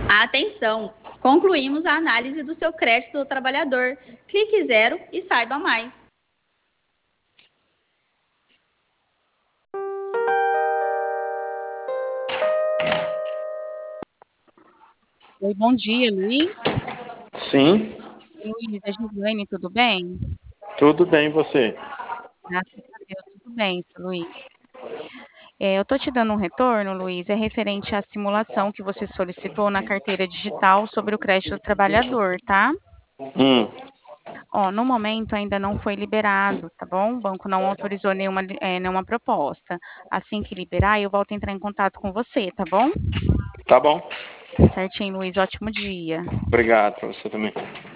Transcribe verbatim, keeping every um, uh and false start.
Atenção! Concluímos a análise do seu crédito do trabalhador. Clique zero e saiba mais. Oi, bom dia, Luiz. Sim, Luiz, é Gislaine, tudo bem? tudo bem e você? Graças a Deus, tudo bem, seu Luiz. É, eu tô te dando um retorno, Luiz, é referente à simulação que você solicitou na carteira digital sobre o crédito do trabalhador, tá? Hum, Ó, no momento ainda não foi liberado, tá bom? O banco não autorizou nenhuma, li- eh, nenhuma proposta. Assim que liberar, eu volto a entrar em contato com você, tá bom? tá bom. Tá certinho, Luiz, ótimo dia. Obrigado para você também.